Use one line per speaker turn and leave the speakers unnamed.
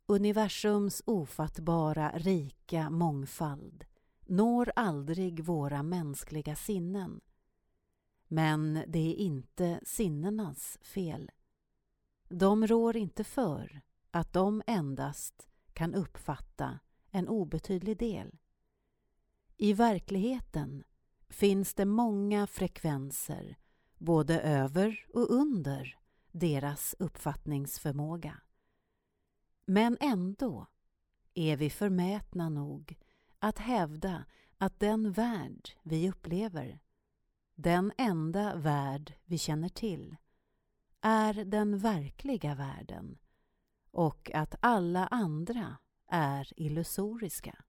Universums ofattbara, rika mångfald når aldrig våra mänskliga sinnen. Men det är inte sinnenas fel. De rår inte för att de endast kan uppfatta en obetydlig del. I verkligheten finns det många frekvenser, både över och under deras uppfattningsförmåga. Men ändå är vi förmätna nog att hävda att den värld vi upplever, den enda värld vi känner till, är den verkliga världen och att alla andra är illusoriska.